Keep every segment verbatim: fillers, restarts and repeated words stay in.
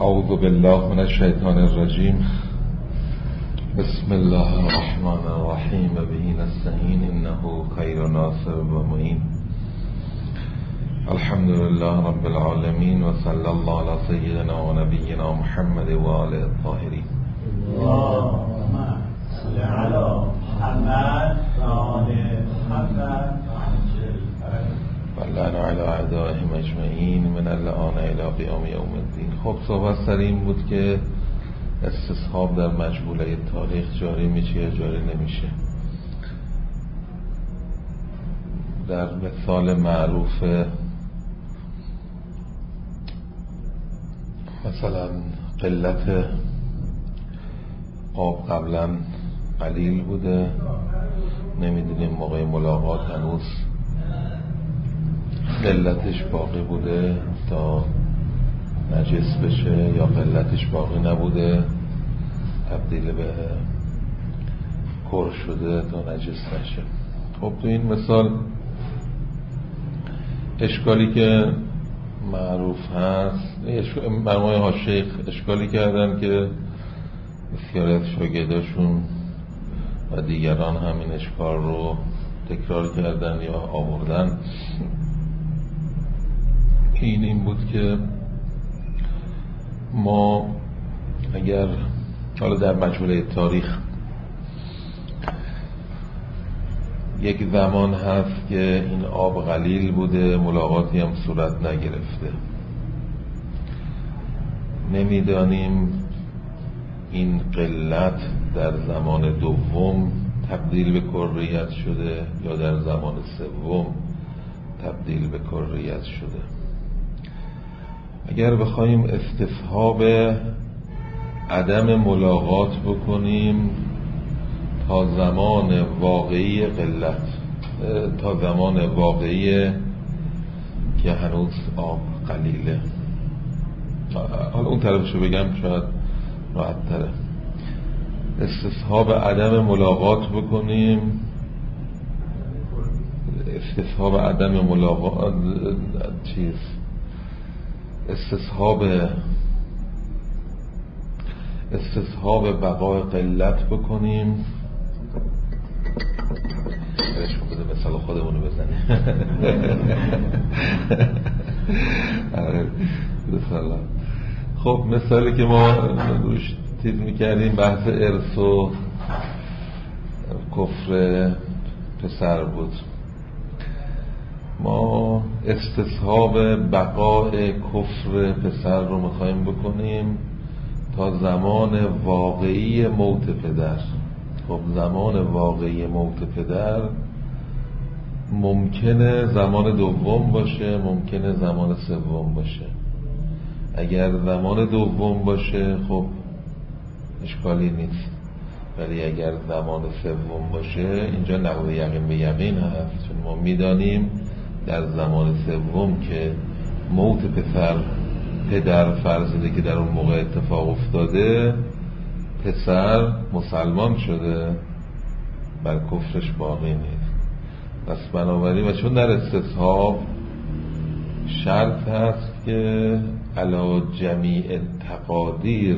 اعوذ بالله من الشیطان الرجیم. بسم الله الرحمن الرحیم. به نستعین انه خیر ناصر و معین. الحمد لله رب العالمین و صلی الله علی سیدنا و نبینا محمد و آله الطاهرین. اللهم صل علی محمد و آل محمد و لعن علی اعدائهم اجمعین من الآن الی قیام یوم الدین. خب صحبت سر این بود که استصحاب در مجهوله تاریخ جاری میشه یا جاری نمیشه. در مثال معروف مثلا قلت آب قبلا قلیل بوده، نمیدونیم موقع ملاقات هنوز قلتش باقی بوده تا نجس بشه یا قلتش باقی نبوده تبدیل به کر شده تا نجس نشه. خب تو این مثال اشکالی که معروف هست، مرموم ها شیخ اشکالی کردن که بسیاری از شاگرداشون و دیگران همین اشکال رو تکرار کردن یا آوردن. این این بود که ما اگر حالا در مجهوله تاریخ یک زمان هست که این آب قلیل بوده، ملاقاتی هم صورت نگرفته، نمیدانیم این قلت در زمان دوم تبدیل به کریت شده یا در زمان سوم تبدیل به کریت شده. اگر بخوایم استصحاب عدم ملاقات بکنیم تا زمان واقعی قلت، تا زمان واقعی که هنوز آب قلیله، حالا اون طرفشو بگم شاید راحت تره. استصحاب عدم ملاقات بکنیم، استصحاب عدم ملاقات چیز استصحاب استصحاب بقای قلت بکنیم. برش بوده مثال خودمونو بزنیم. خب مثالی که ما روش تیز میکردیم بحث ارث و کفر پسر بود. ما استصحاب بقای کفر پسر رو میخوایم بکنیم تا زمان واقعی موت پدر. خب زمان واقعی موت پدر ممکنه زمان دوم باشه، ممکنه زمان سوم باشه. اگر زمان دوم باشه خب اشکالی نیست، ولی اگر زمان سوم باشه اینجا نقض یقین به یقین هست، چون ما میدانیم در زمان سوم که موت پسر پدر فرضیده که در اون موقع اتفاق افتاده، پسر مسلمان شده، بر کفرش باقی نیست. پس بنابراین و چون در استصحاب شرط هست که علی جمیع تقادیر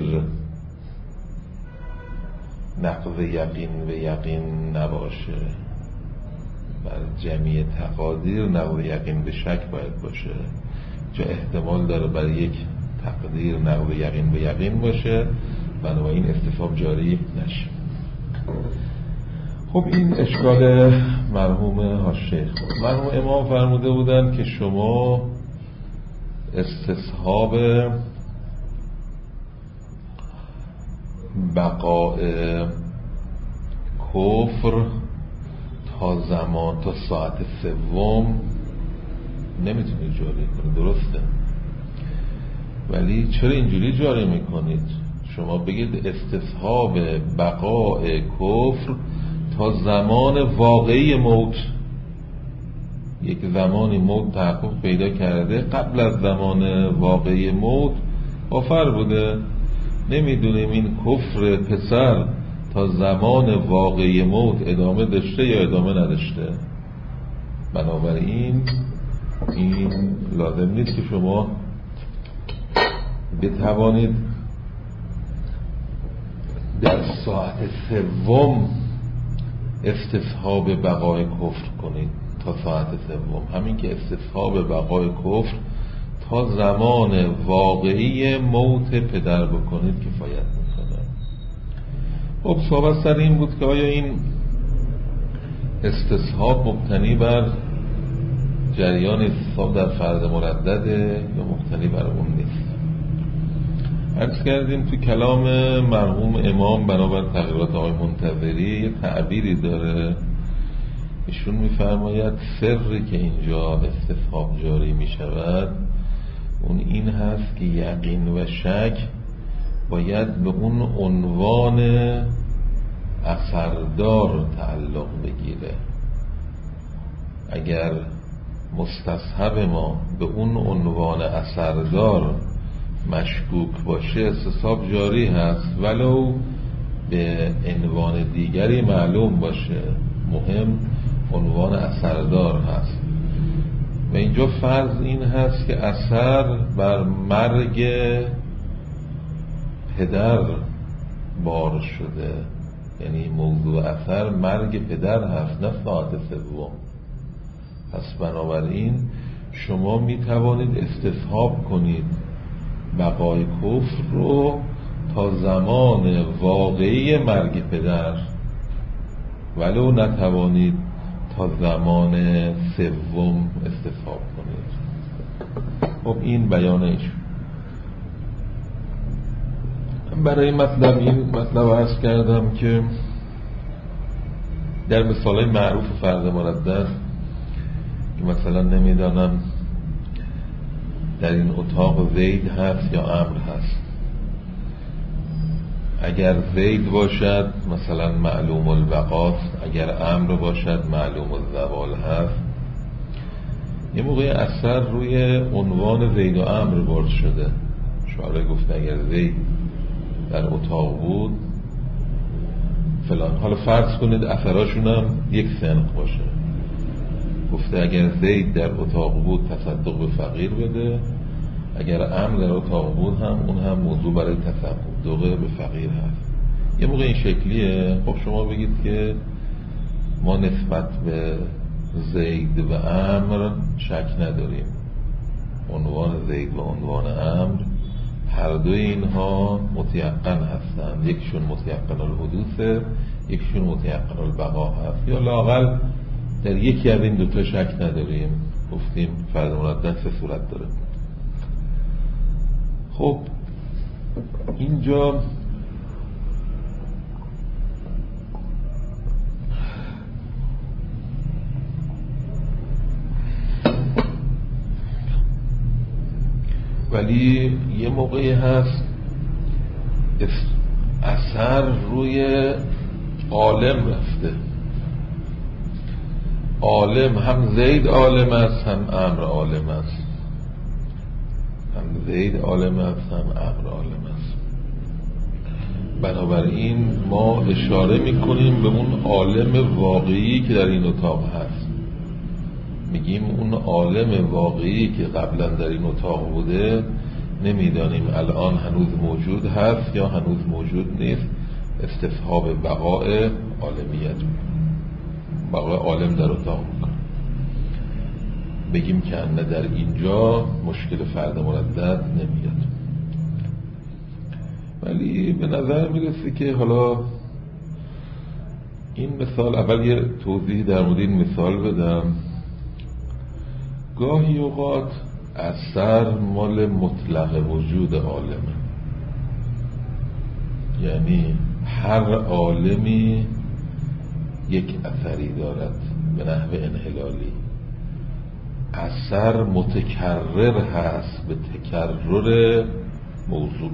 نقض یقین به یقین نباشه، بر جمیع تقادیر نقض یقین به شک باید باشه. جا احتمال داره برای یک تقدیر نقض یقین به یقین باشه، بنابراین استصحاب جاری نشه. خب این اشکال مرحوم هاشیخ. مرحوم امام فرموده بودن که شما استصحاب بقاء کفر تا زمان تا ساعت سوم نمیتونید جاری کنید، درسته، ولی چرا اینجوری جاری میکنید؟ شما بگید استصحاب بقاء کفر تا زمان واقعی موت. یک زمانی موت تحقق پیدا کرده، قبل از زمان واقعی موت کافر بوده، نمیدونیم این کفر پسر تا زمان واقعی موت ادامه داشته یا ادامه نداشته. بنابراین این لازم نیست که شما بتوانید در ساعت سوم استصحاب بقای کفر کنید تا ساعت سوم. همین که استصحاب بقای کفر تا زمان واقعی موت پدر بکنید کفایت میکنه. خب صحبت سر این بود که آیا این استصحاب مبتنی بر جریان استصحاب در فرد مردده یا مبتنی بر اون نیست؟ عرض کردیم تو کلام مرحوم امام بنابر تقریرات آقای منتظری یه تعبیری داره، ایشون میفرماید سری که اینجا استصحاب جاری میشود اون این هست که یقین و شک باید به اون عنوان اثردار تعلق بگیره. اگر مستصحب ما به اون عنوان اثردار مشکوک باشه استصحاب جاری هست، ولو به عنوان دیگری معلوم باشه، مهم عنوان اثردار هست. و اینجا فرض این هست که اثر بر مرگ پدر بار شده، یعنی موضوع اثر مرگ پدر هست نه ساعت سوم. پس بنابراین شما می توانید استصحاب کنید بقای کفر رو تا زمان واقعی مرگ پدر، ولو نتوانید تا زمان سوم استصحاب کنید. خب این بیانش. برای مطلب این مطلب عرض کردم که در مثالای معروف فرد مردد که مثلا نمیدانم در این اتاق زید هست یا امر هست، اگر زید باشد مثلا معلوم البقاست، اگر امر باشد معلوم الزوال هست. یه موقع اثر روی عنوان زید و امر برد شده. شعره گفته اگر زید در اتاق بود فلان. حالا فرض کنید اثراشون هم یک سنخ باشه. گفته اگر زید در اتاق بود تصدق به فقیر بده، اگر امر در اتاق بود هم اون هم موضوع برای تصدق به فقیر هست. یه موقع این شکلیه. خب شما بگید که ما نسبت به زید و امر شک نداریم، عنوان زید و عنوان امر هر دوی اینها متیقن هستند، یکشون متیقن الحدوثه، یکشون متیقن البقا هست، یا لااقل در یکی از این دوتا شک نداریم. گفتیم فرد مردد سه صورت داره. خب اینجا ولی یه موقعی هست اثر روی عالم رفته. عالم هم زید عالم است هم امر عالم است، هم زید عالم است هم امر عالم است. بنابراین ما اشاره میکنیم به اون عالم واقعی که در این اتاق هست. میگیم اون عالم واقعی که قبلا در این اتاق بوده نمیدانیم الان هنوز موجود هست یا هنوز موجود نیست. استصحاب بقاء عالمیت، بقاء عالم در اتاق میکنه. بگیم که نه در اینجا مشکل فرد مردد نمیاد. ولی به نظر میرسه که حالا این مثال، اول یه توضیح در مورد این مثال بدم. گاهی اوقات اثر مال مطلق وجود عالمه، یعنی هر عالمی یک اثری دارد به نحو انحلالی. اثر متکرر هست به تکرر موضوع.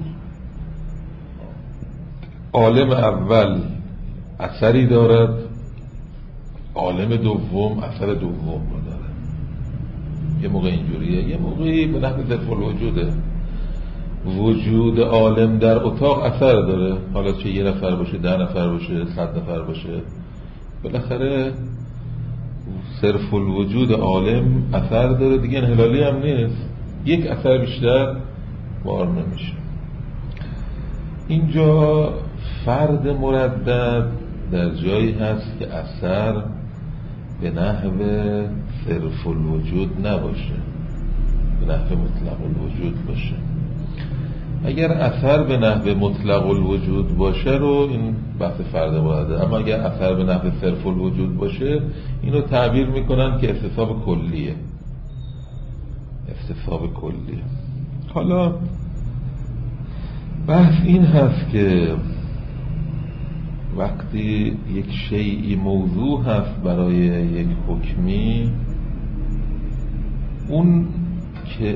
عالم اول اثری دارد، عالم دوم اثر دوم رو داره. یه موقع اینجوریه، یه موقعی به نحو ظرف الوجوده. وجود عالم در اتاق اثر داره، حالا چه یه نفر باشه، ده نفر باشه، صد نفر باشه، بالاخره صرف الوجود عالم اثر داره دیگه، انحلالی هم نیست. یک اثر بیشتر بار نمیشه. اینجا فرد مردد در جایی هست که اثر به نحو صرف الوجود نباشه، به نحو مطلق الوجود باشه. اگر اثر به نحو مطلق الوجود باشه رو این بحث فرد مردد، اما اگر اثر به نحو صرف الوجود باشه اینو تعبیر میکنن که استصحاب کلیه، استصحاب کلیه. حالا بحث این هست که وقتی یک شیئی موضوع هست برای یک حکمی، اون که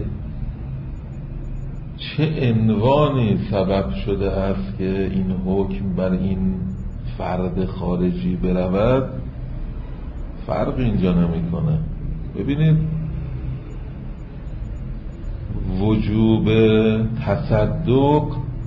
چه عنوانی سبب شده است که این حکم بر این فرد خارجی برود فرق اینجا نمیکنه. ببینید وجوب تصدق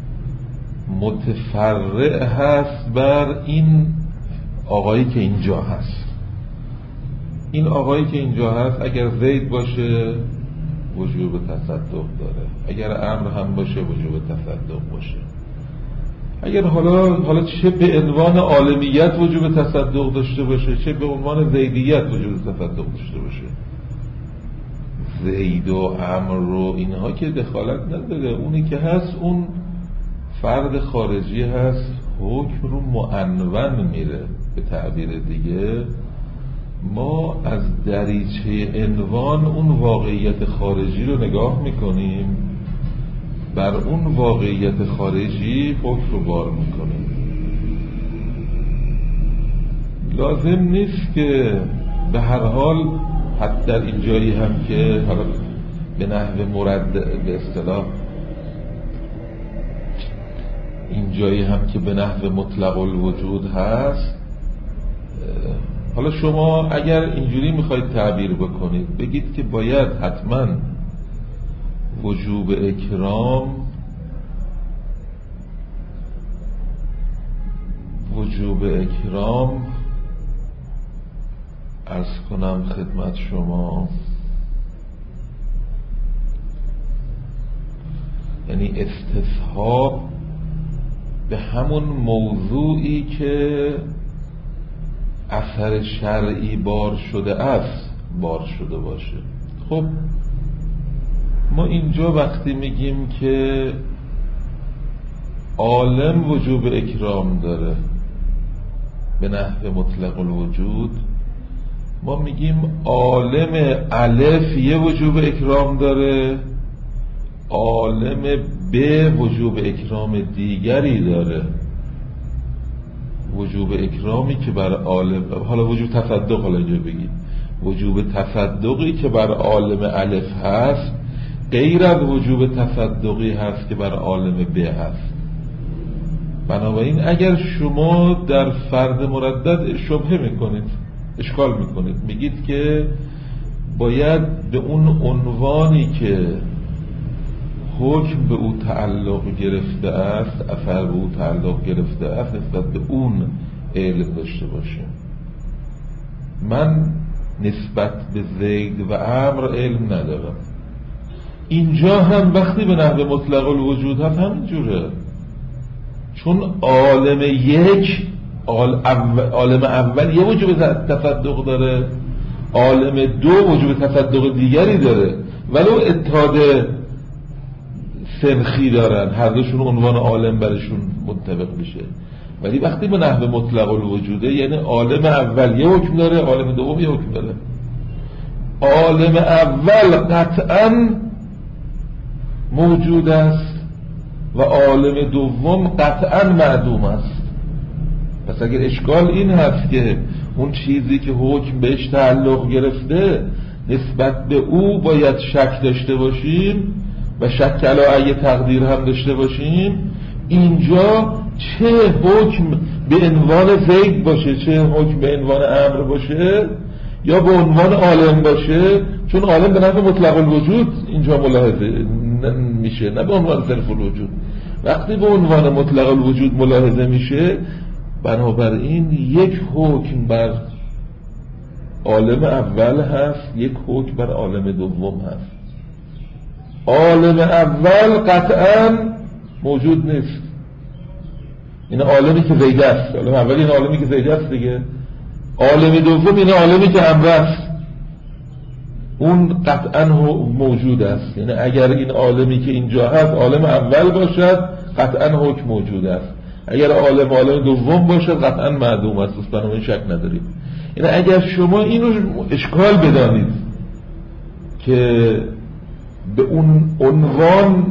متفرع هست بر این آقایی که اینجا هست. این آقایی که اینجا هست اگر زید باشه وجوب تصدق داره، اگر امر هم باشه وجوب تصدق باشه. اگر حالا حالا چه به عنوان عالمیت وجوب تصدق داشته باشه، چه به عنوان زیدیت وجوب تصدق داشته باشه، زید و امر رو اینها که دخالت نداره. اونی که هست اون فرد خارجی هست، حکم رو معنون میره. به تعبیر دیگه ما از دریچه عنوان اون واقعیت خارجی رو نگاه میکنیم، بر اون واقعیت خارجی حکم رو بار میکنیم. لازم نیست که به هر حال حتی در این جایی هم که حالا به نحو مرد به اصطلاح این جایی هم که به نحو مطلق الوجود هست، حالا شما اگر اینجوری میخواید تعبیر بکنید بگید که باید حتما وجوب اکرام وجوب اکرام عرض کنم خدمت شما، یعنی استصحاب به همون موضوعی که اثر شرعی بار شده است بار شده باشه. خب ما اینجا وقتی میگیم که عالم وجوب اکرام داره به نحو مطلق الوجود، ما میگیم عالم الف یه وجوب اکرام داره، عالم ب وجوب اکرام دیگری داره. وجوب اکرامی که بر عالم، حالا وجوب تصدق، حالا اینجا بگیم وجوب تصدقی که بر عالم الف هست غیر از وجوب تصدقی هست که بر عالم ب هست. بنابراین اگر شما در فرد مردد شبهه میکنید، اشکال میکنید، میگید که باید به اون عنوانی که حکم به او تعلق گرفته است، اثر به او تعلق گرفته است، نسبت به اون علم داشته باشه. من نسبت به زید و امر علم ندارم. اینجا هم وقتی به نحو مطلق الوجود هست همین جوره، چون عالم یک عالم اول یه وجوب تصدق داره، عالم دو وجوب تصدق دیگری داره، ولو اتحاد سنخی دارن، هر دوشون عنوان عالم برشون منطبق میشه. ولی وقتی به نحو مطلق الوجوده یعنی عالم اول یه حکم داره، عالم دوم یه حکم داره. عالم اول قطعا موجود است و عالم دوم قطعا معدوم است. پس اگر اشکال این هست که اون چیزی که حکم بهش تعلق گرفته نسبت به او باید شک داشته باشیم و شک علی تقدیر هم داشته باشیم، اینجا چه حکم به عنوان زید باشه، چه حکم به عنوان امر باشه یا به عنوان عالم باشه، چون عالم به نحو مطلق الوجود اینجا ملاحظه میشه، نه به عنوان صرف الوجود. وقتی به عنوان مطلق الوجود ملاحظه میشه، بنابراین یک حکم بر عالم اول هست، یک حکم بر عالم دوم هست. عالم اول قطعا موجود نیست، این عالمی که زیده است. عالم اول این عالمی که زیده است دیگه. عالم دوم این عالمی که امر است، اون قطعا موجود است. یعنی اگر این عالمی که اینجا هست عالم اول باشد قطعا حکم موجود است، اگر عالم عالم دوم باشد قطعا معدوم است. بنابراین شک نداریم. یعنی اگر شما اینو اشکال بدانید که به اون عنوان،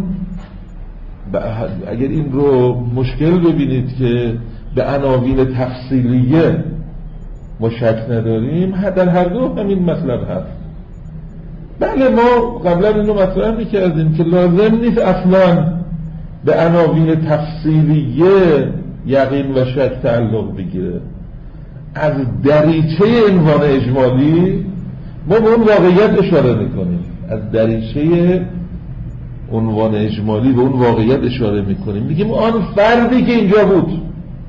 اگر این رو مشکل ببینید که به عناوین تفصیلیه ما شک نداریم، در هر دو همین مطلب هست. بله ما قبلا اینو مطرح میکردیم که لازم نیست اصلا به عناوین تفصیلیه یقین و شک تعلق بگیره. از دریچه عنوان اجمالی ما به اون واقعیت اشاره میکنیم، از دریچه عنوان اجمالی به اون واقعیت اشاره میکنیم، میگیم آن فردی که اینجا بود،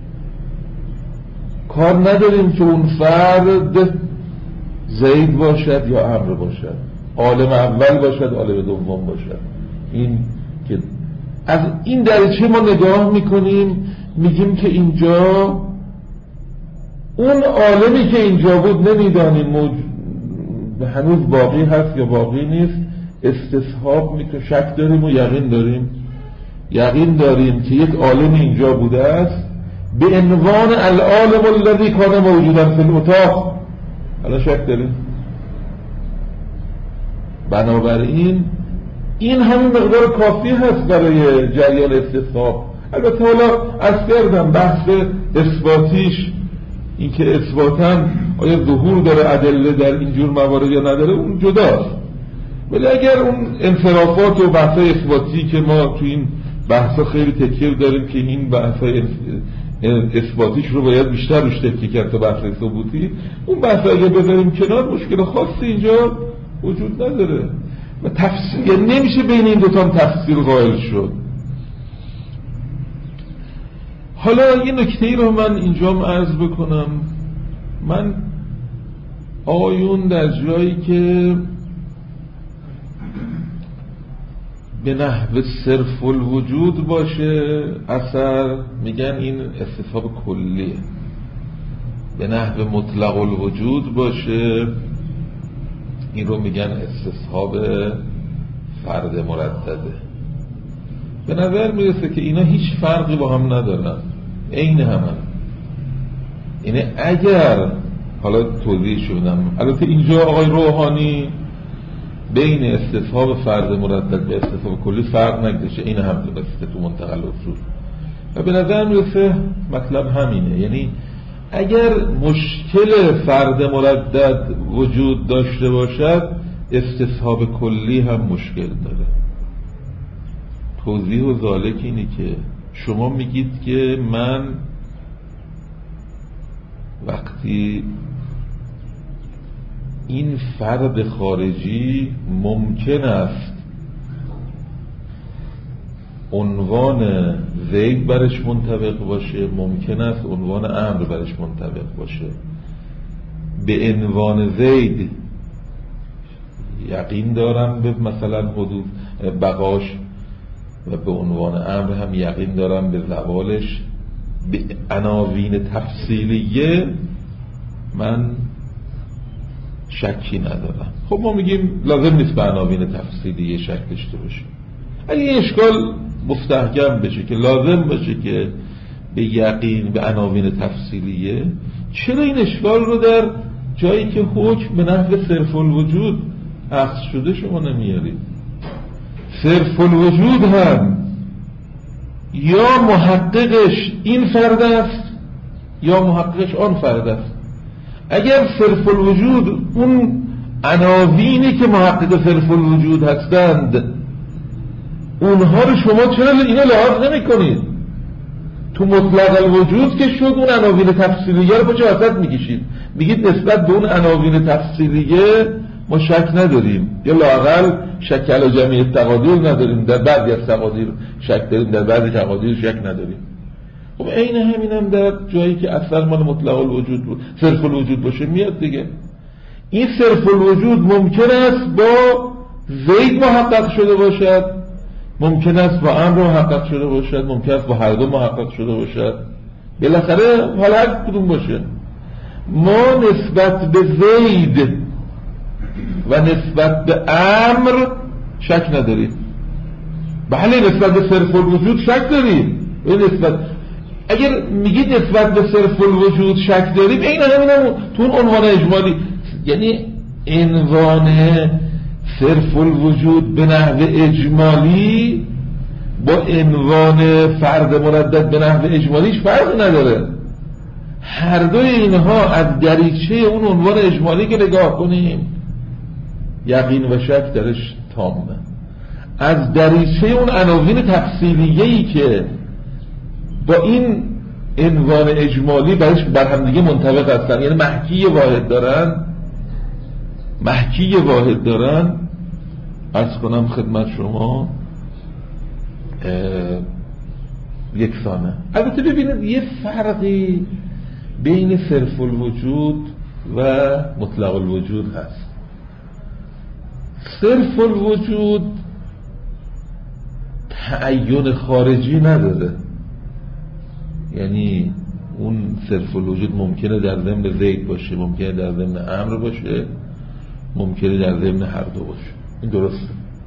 کار نداریم که اون فرد زید باشد یا امر باشد، عالم اول باشد عالم دوم باشد. این که از این دریچه ما نگاه میکنیم، میگیم که اینجا اون عالمی که اینجا بود نمیدانیم موج... هنوز باقی هست یا باقی نیست، استصحاب میکنیم، شک داریم و یقین داریم. یقین داریم که یک عالم اینجا بوده است به عنوان العالم الذی کان موجودا فی الاتاق. حالا شک داریم. بنابراین این همین مقدار کافی هست برای جریان استصحاب. البته حالا از کردم بحث اثباتیش، این که اثباتاً آیا ظهور داره ادله در اینجور موارد یا نداره اون جداست. ولی اگر اون انصرافات و بحثای اثباتی که ما تو این بحثا خیلی تکیه داریم که این بحثای اثباتیش رو باید بیشتر روش تکیه کرد تا بحثای ثبوتی، اون بحثا اگر بذاریم کنار مشکل خاصی اینجا وجود نداره و تفسیر، یعنی نمیشه بین این دوتا تفسیر قائل شد. حالا یه نکته‌ای رو من اینجا عرض بکنم. من آیون در جایی که به نحو صرف الوجود باشه اثر، میگن این استصحاب کلیه. به نحو مطلق الوجود باشه این رو میگن استصحاب فرد مردده. به نظر میرسه که اینا هیچ فرقی با هم ندارن، عین همن. یعنی اگر حالا توضیح شدم، البته اینجا آقای روحانی بین استصحاب فرد مردد به استصحاب کلی فرق نگذاشته، این هم درسته تو منتقل اصول و به نظر میرسه مطلب همینه. یعنی اگر مشکل فرد مردد وجود داشته باشد استصحاب کلی هم مشکل داره. توضیح و ذالک اینه که شما میگید که من وقتی این فرد خارجی ممکن است عنوان زید برش منطبق باشه، ممکن است عنوان امر برش منطبق باشه. به عنوان زید یقین دارم به مثلا حدود بقاش و به عنوان امر هم یقین دارم به زوالش. به عناوین تفصیلیه من شکی ندارم. خب ما میگیم لازم نیست به عناوین تفصیلیه شک داشته باشیم. اگه این اشکال مستحکم بشه که لازم باشه که به یقین به عناوین تفصیلیه، چرا این اشکال رو در جایی که حکم به نحو صرف الوجود اخذ شده شما نمیارید؟ صرف الوجود هم یا محققش این فرد است یا محققش آن فرد است. اگر صرف الوجود اون عناوینی که محقق صرف الوجود هستند اونها رو شما چرا اینو لحاظ نمی کنید؟ تو مطلق الوجود که شد اون عناوین تفصیلیه رو با چه وسط میکشید؟ میگید نسبت به اون عناوین تفصیلیه ما شک نداریم، یا لااقل شک علی جمعی تقادیر نداریم، در بعضی از تقادیر شک داریم، در بعضی تقادیر شک نداریم. خب عین همین هم در جایی که اصل مال مطلق الوجود بود صرف الوجود باشه میاد دیگه. این صرف الوجود ممکن است با زید محقق شده باشد، ممکن است با امر محقق شده باشد، ممکن است با هر دو محقق شده باشد. بالاخره حالا هر کدوم باشه. ما نسبت به زید و نسبت به امر شک نداریم. بله نسبت به صرف الوجود شک داریم. نسبت اگر میگید نسبت به صرف الوجود شک داریم، این همین تو اون عنوان اجمالی، یعنی عنوان صرف الوجود به نحو اجمالی با عنوان فرد مردد به نحو اجمالیش فرق نداره. هر دوی اینها از دریچه اون عنوان اجمالی که نگاه کنیم یقین و شک درش تامه. از دریچه اون عناوین تفصیلیه‌ای که با این عنوان اجمالی برش بر هم دیگه منطبق هستن، یعنی محکی واحد دارن محکی واحد دارن عرض کنم خدمت شما یکسانه. البته ببینید یه فرقی بین صرف الوجود و مطلق الوجود هست. صرف الوجود تعین خارجی نداره، یعنی اون صرف الوجود ممکنه در ضمن زید باشه، ممکنه در ضمن امر باشه، ممکنه در ضمن هر دو باشه، این درسته.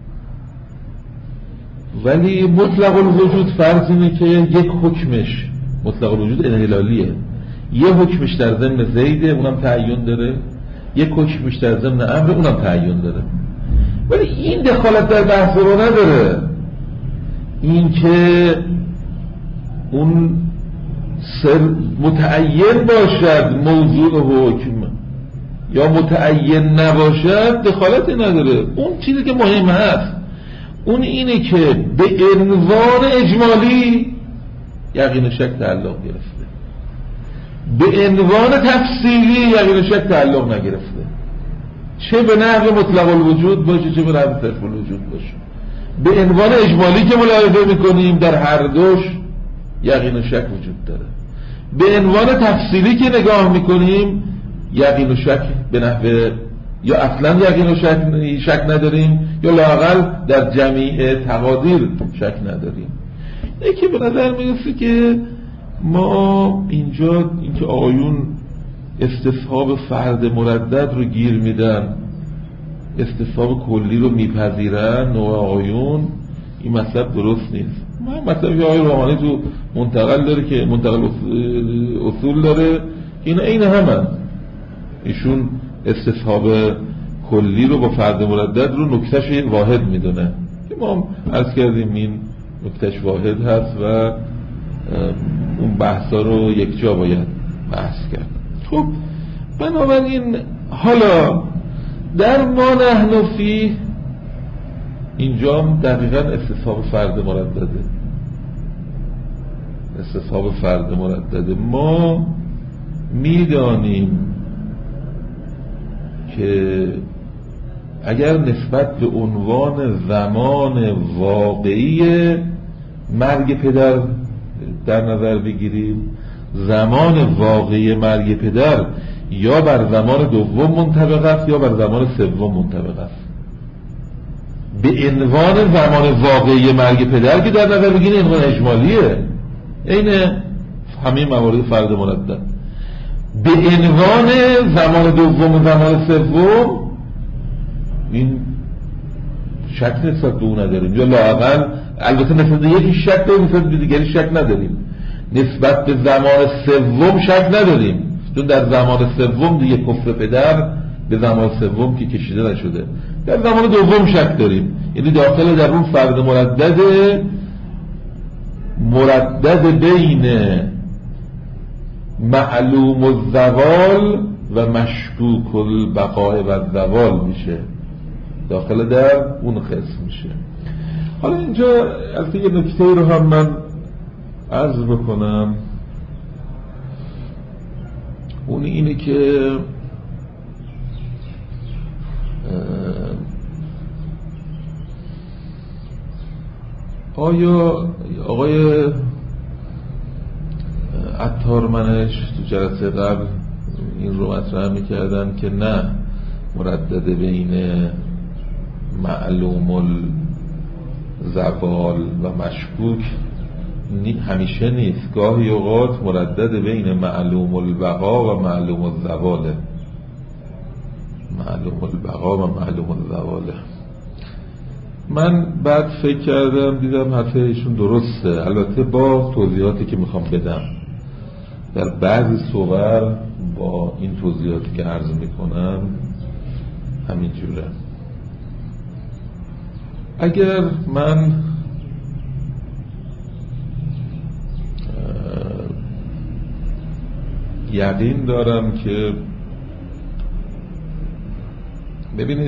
ولی مطلق الوجود فرض اینه که یک حکمش مطلق الوجود انحلالیه، یه حکمش در ضمن زیده اونم تعین داره، یک حکمش در ضمن امر اونم تعین داره. ولی این دخالت در بحث رو نداره، این که اون سر متعین باشد موضوع حکم یا متعین نباشد دخالتی نداره. اون چیزی که مهم هست اون اینه که به عنوان اجمالی یقین و شک تعلق گرفته، به عنوان تفصیلی یقین و شک تعلق نگرفته، چه به نحو مطلق الوجود باشه چه به نحو صرف الوجود باشه. به عنوان اجمالی که ملاحظه میکنیم در هر دوش یقین و شک وجود داره، به عنوان تفصیلی که نگاه میکنیم یقین و شک به نحو یا اصلا یقین و شک, شک نداریم یا لااقل در جمیع تقادیر شک نداریم. یکی به نظر میرسه که ما اینجا اینکه آیون استصحاب فرد مردد رو گیر میدن، استصحاب کلی رو میپذیرن نوع آیون، این مطلب درست نیست. ما مطلبی که آقای روحانی تو منتقل داره که منتقل اصول داره اینا این همه، ایشون استصحاب کلی رو با فرد مردد رو نکتهش واحد میدونه که ما عرض کردیم این نکتهش واحد هست و اون بحثا رو یک جا باید بحث کرد. خب بنابراین حالا در ما نحن فیه اینجا دقیقا استصحاب فرد مردده، استصحاب فرد مردده. ما میدانیم که اگر نسبت به عنوان زمان واقعی مرگ پدر در نظر بگیریم، زمان واقعی مرگ پدر یا بر زمان دوم منطبق است یا بر زمان سوم منطبق است. به عنوان زمان واقعی مرگ پدر که در نظر بگیریم عنوان اجمالیه، این همین موارد فرد مردد. به عنوان زمان دوم و زمان سوم این شک نسبت به اون نداریم یا لااقل البته نسبت به یکی شک داریم نسبت به دیگری شک نداریم، نسبت به زمان سوم شک نداریم چون در زمان سوم دیگه کفر پدر به زمان سوم که کشیده نشده. در زمان دوم شک داریم، یعنی داخل در اون فرد مردد مردد بین معلوم الزوال و مشکوک البقاء و الزوال میشه، داخل در اون قسم میشه. حالا اینجا البته یه نکته رو هم من عرض بکنم، اون اینه که آیا آقای عطارمنش تو جلسه قبل این رو مطرح میکردن که نه مردد بین معلوم الزوال و مشکوک همیشه نیست، گاهی اوقات مردد بین معلوم البقا و معلوم الزواله. معلوم البقا و معلوم الزواله. من بعد فکر کردم دیدم حرف ایشون درسته، البته با توضیحاتی که میخوام بدم. در بعضی صور با این توضیحاتی که عرض میکنم همین جوره. اگر من یقین دارم که ببینید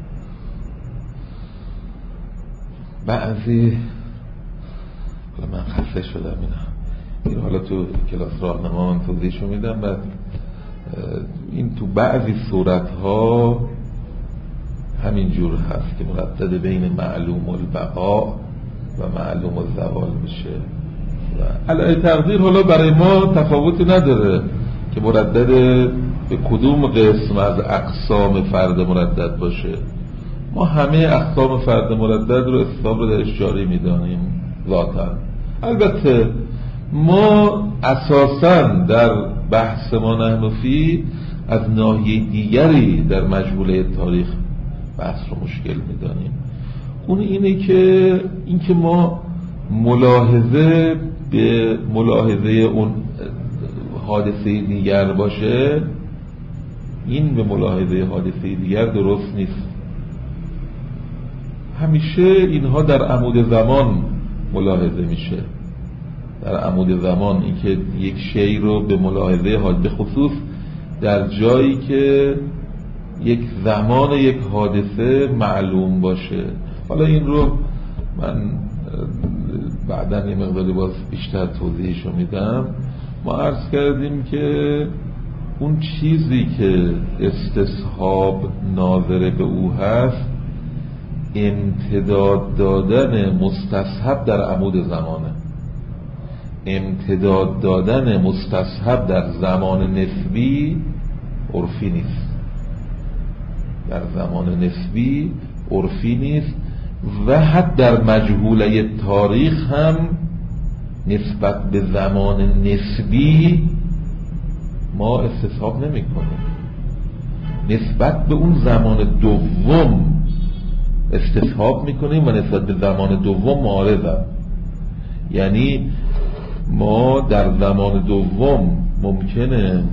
بعضی، حالا من خسته شدم اینا این حالا تو کلاس راهنما من توضیحشو میدم، بعد این تو بعضی صورتها همین جور هست که مردد بین معلوم البقا و معلوم الزوال میشه و علی تقدیر حالا برای ما تفاوتی نداره که مردد به کدوم قسم از اقسام فرد مردد باشه. ما همه اقسام فرد مردد رو استثاب رو درش جاری میدانیم ذاتاً. البته ما اساساً در بحث ما نحن فی از ناحیه دیگری در مجموعه تاریخ بحث رو مشکل میدانیم. اون اینه که اینکه ما ملاحظه به ملاحظه اون حادثه دیگر باشه، این به ملاحظه حادثه دیگر درست نیست. همیشه اینها در عمود زمان ملاحظه میشه. در عمود زمان اینکه یک شی رو به ملاحظه حادثه، به خصوص در جایی که یک زمان یک حادثه معلوم باشه. حالا این رو من بعداً یه مقداری باز بیشتر توضیحشو میدم. ما عرض کردیم که اون چیزی که استصحاب ناظر به او هست امتداد دادن مستصحب در عمود زمانه. امتداد دادن مستصحب در زمان نسبی عرفی نیست، در زمان نسبی عرفی نیست و حتی در مجهوله تاریخ هم نسبت به زمان نسبی ما استصحاب نمی کنیم. نسبت به اون زمان دوم استصحاب می کنیم و نسبت به زمان دوم معارضه. یعنی ما در زمان دوم ممکنه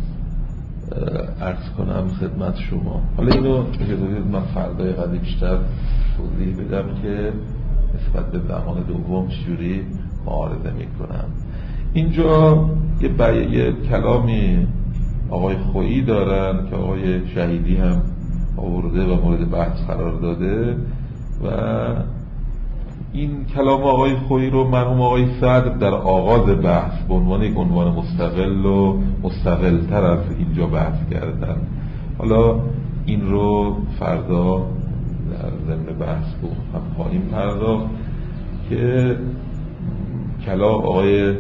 عرض کنم خدمت شما، حالا اینو اجازه من فردای قدیم بیشتر توضیح بدم که نسبت به زمان دوم چجوری معارضه میکنم. اینجا یه, بی... یه کلامی آقای خویی دارن که آقای شهیدی هم آورده و مورد بحث قرار داده و این کلام آقای خویی رو مرحوم آقای صدر در آغاز بحث به عنوان یک عنوان مستقل و مستقل‌تر از اینجا بحث کردن. حالا این رو فردا در ضمن بحث رو هم خواهیم پرداخت که کلام آقای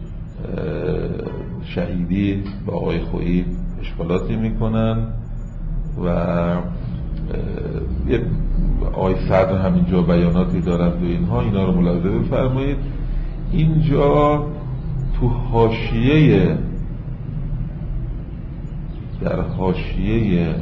شهیدی با آقای خویی اشکالاتی میکنن و یه آقای صدر همینجا بیاناتی دارند و اینها، اینا رو ملاحظه بفرمایید. اینجا تو حاشیه در حاشیه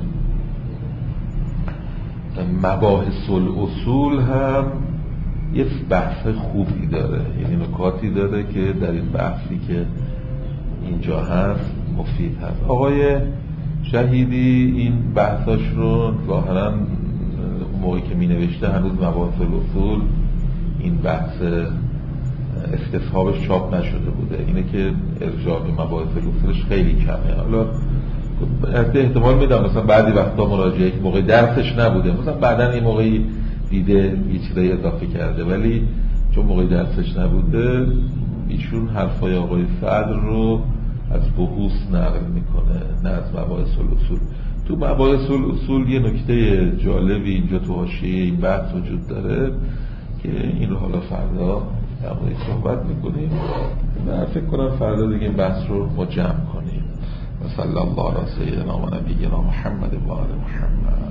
مباحث الاصول هم یه بحث خوبی داره، یعنی نکاتی داره که در این بحثی که اینجا هست مفید هست. آقای شهیدی این بحثاش رو ظاهراً موقعی که می نوشته هنوز مباحث الاصول این بحث استصحابش چاپ نشده بوده، اینه که ارجاع به مباحث الاصولش خیلی کمه. حالا احتمال میدم مثلا بعضی وقتا مراجعه که موقع درسش نبوده، مثلا بعدن این موقعی دیده یه چیزایی اضافه کرده، ولی چون موقع درسش نبوده ایشون حرفای آقای صدر رو از بحوث نقل میکنه نه از مباحث الاصول. تو مباحث الاصول یه نکته جالبی اینجا تو حاشیه این بحث وجود داره که این رو حالا فردا در موردش صحبت میکنیم و فکر کنم فردا دیگه این بحث رو ما جمع کنیم. و صلی الله علی سیدنا و نبینا محمد و آل محمد.